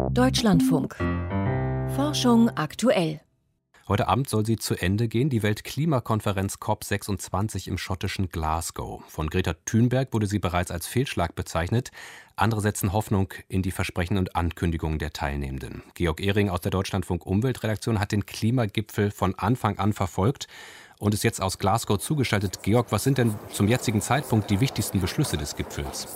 Deutschlandfunk. Forschung aktuell. Heute Abend soll sie zu Ende gehen, die Weltklimakonferenz COP26 im schottischen Glasgow. Von Greta Thunberg wurde sie bereits als Fehlschlag bezeichnet. Andere setzen Hoffnung in die Versprechen und Ankündigungen der Teilnehmenden. Georg Ehring aus der Deutschlandfunk Umweltredaktion hat den Klimagipfel von Anfang an verfolgt und ist jetzt aus Glasgow zugeschaltet. Georg, was sind denn zum jetzigen Zeitpunkt die wichtigsten Beschlüsse des Gipfels?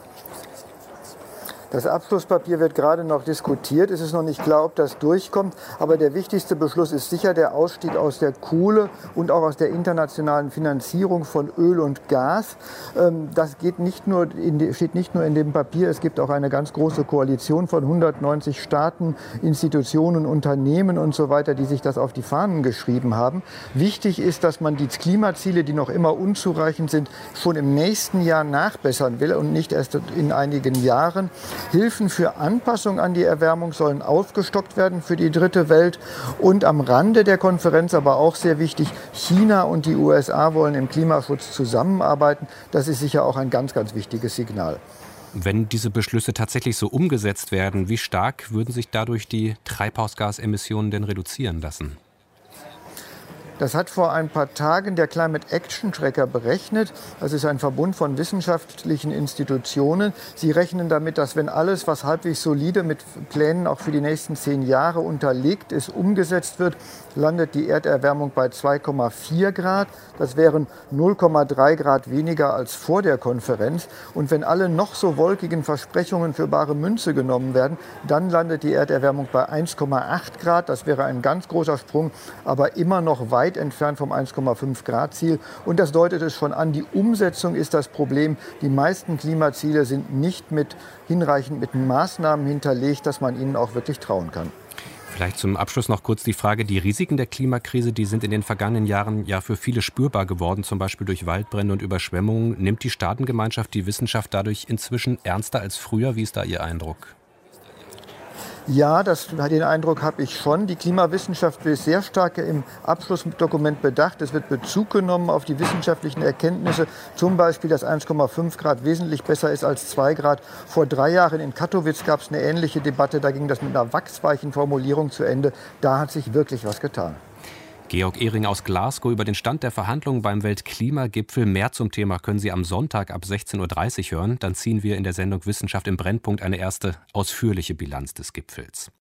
Das Abschlusspapier wird gerade noch diskutiert. Es ist noch nicht klar, ob das durchkommt. Aber der wichtigste Beschluss ist sicher der Ausstieg aus der Kohle und auch aus der internationalen Finanzierung von Öl und Gas. Das steht nicht nur in dem Papier. Es gibt auch eine ganz große Koalition von 190 Staaten, Institutionen, Unternehmen und so weiter, die sich das auf die Fahnen geschrieben haben. Wichtig ist, dass man die Klimaziele, die noch immer unzureichend sind, schon im nächsten Jahr nachbessern will und nicht erst in einigen Jahren. Hilfen für Anpassung an die Erwärmung sollen aufgestockt werden für die dritte Welt. Und am Rande der Konferenz, aber auch sehr wichtig, China und die USA wollen im Klimaschutz zusammenarbeiten. Das ist sicher auch ein ganz, ganz wichtiges Signal. Wenn diese Beschlüsse tatsächlich so umgesetzt werden, wie stark würden sich dadurch die Treibhausgasemissionen denn reduzieren lassen? Das hat vor ein paar Tagen der Climate Action Tracker berechnet. Das ist ein Verbund von wissenschaftlichen Institutionen. Sie rechnen damit, dass wenn alles, was halbwegs solide mit Plänen auch für die nächsten 10 Jahre unterlegt ist, umgesetzt wird, landet die Erderwärmung bei 2,4 Grad. Das wären 0,3 Grad weniger als vor der Konferenz. Und wenn alle noch so wolkigen Versprechungen für bare Münze genommen werden, dann landet die Erderwärmung bei 1,8 Grad. Das wäre ein ganz großer Sprung, aber immer noch weit entfernt vom 1,5 Grad Ziel. Und das deutet es schon an, die Umsetzung ist das Problem. Die meisten Klimaziele sind nicht hinreichend mit Maßnahmen hinterlegt, dass man ihnen auch wirklich trauen kann. Vielleicht zum Abschluss noch kurz die Frage, die Risiken der Klimakrise, die sind in den vergangenen Jahren ja für viele spürbar geworden, zum Beispiel durch Waldbrände und Überschwemmungen. Nimmt die Staatengemeinschaft die Wissenschaft dadurch inzwischen ernster als früher? Wie ist da Ihr Eindruck? Ja, den Eindruck habe ich schon. Die Klimawissenschaft wird sehr stark im Abschlussdokument bedacht. Es wird Bezug genommen auf die wissenschaftlichen Erkenntnisse, zum Beispiel, dass 1,5 Grad wesentlich besser ist als 2 Grad. Vor 3 Jahren in Katowice gab es eine ähnliche Debatte, da ging das mit einer wachsweichen Formulierung zu Ende. Da hat sich wirklich was getan. Georg Ehring aus Glasgow über den Stand der Verhandlungen beim Weltklimagipfel. Mehr zum Thema können Sie am Sonntag ab 16:30 Uhr hören. Dann ziehen wir in der Sendung Wissenschaft im Brennpunkt eine erste ausführliche Bilanz des Gipfels.